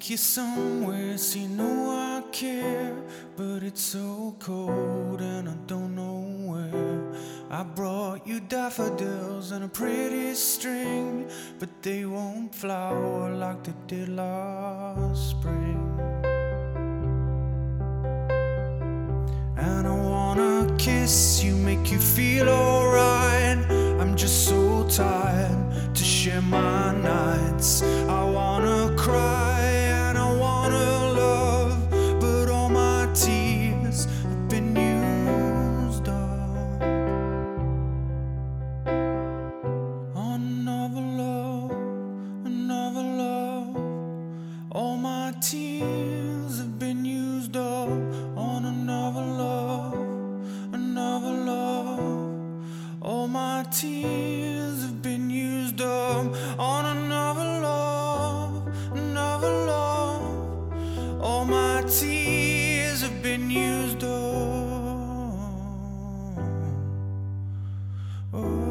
take you somewhere, so you know I care. But it's so cold and I don't know where. I brought you daffodils and a pretty string, but they won't flower like they did last spring. And I wanna kiss you, make you feel alright. I'm just so tired to share my nights. I wanna cry and I wanna love, but all my tears have been used up on another love, another love. All my tears have been used up on another love, another love. All my tears have been used up on another love, another love. All my tears have been used up. Oh.